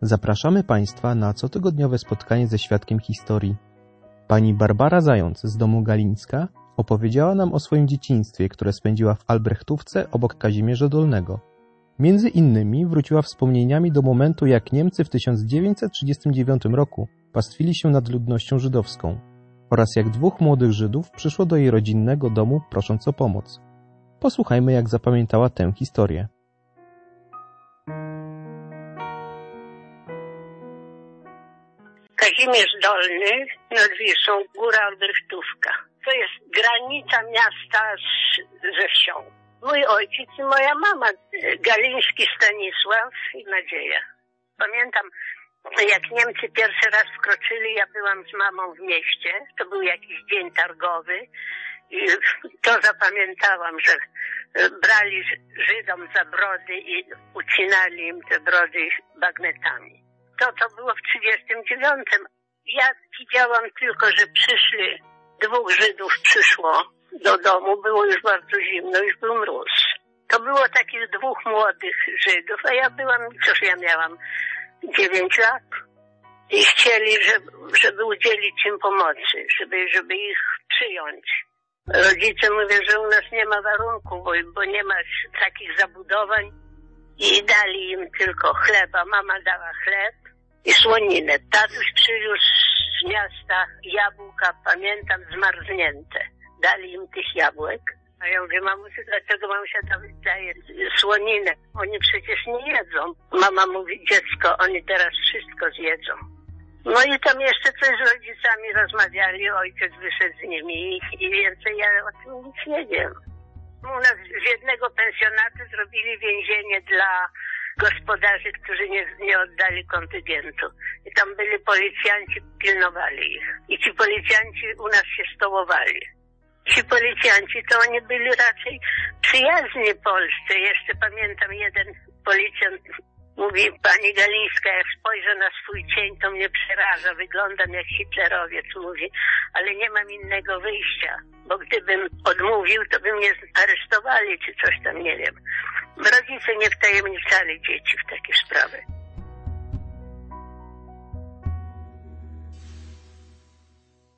Zapraszamy Państwa na cotygodniowe spotkanie ze świadkiem historii. Pani Barbara Zając z domu Galińska opowiedziała nam o swoim dzieciństwie, które spędziła w Albrechtówce obok Kazimierza Dolnego. Między innymi wróciła wspomnieniami do momentu, jak Niemcy w 1939 roku pastwili się nad ludnością żydowską oraz jak dwóch młodych Żydów przyszło do jej rodzinnego domu prosząc o pomoc. Posłuchajmy, jak zapamiętała tę historię. Kazimierz Dolny nad Wisłą, Góra Albrechtówka. To jest granica miasta ze wsią. Mój ojciec i moja mama, Galiński Stanisław i Nadzieja. Pamiętam, jak Niemcy pierwszy raz wkroczyli, ja byłam z mamą w mieście. To był jakiś dzień targowy i to zapamiętałam, że brali Żydom za brody i ucinali im te brody bagnetami. To było w 1939. Ja widziałam tylko, że dwóch Żydów przyszło do domu, było już bardzo zimno, już był mróz. To było takich dwóch młodych Żydów, a ja miałam 9 lat. I chcieli, żeby udzielić im pomocy, żeby ich przyjąć. Rodzice mówią, że u nas nie ma warunku, bo nie ma takich zabudowań i dali im tylko chleba. Mama dała chleb i słoninę. Tatuś przywiózł z miasta jabłka, pamiętam, zmarznięte. Dali im tych jabłek. A ja mówię, mamusiu, dlaczego mamusia daje słoninę? Oni przecież nie jedzą. Mama mówi, dziecko, oni teraz wszystko zjedzą. No i tam jeszcze coś z rodzicami rozmawiali, ojciec wyszedł z nimi i więcej ja o tym nic nie wiem. U nas z jednego pensjonatu zrobili więzienie dla gospodarzy, którzy nie oddali kontyngentu. I tam byli policjanci, pilnowali ich. I ci policjanci u nas się stołowali. Ci policjanci to oni byli raczej przyjazni Polsce. Jeszcze pamiętam, jeden policjant mówi, pani Galińska, jak spojrzę na swój cień, to mnie przeraża. Wyglądam jak hitlerowiec, mówi, ale nie mam innego wyjścia, bo gdybym odmówił, to by mnie aresztowali, czy coś tam, nie wiem. Rodzice nie wtajemniczali dzieci w takie sprawy.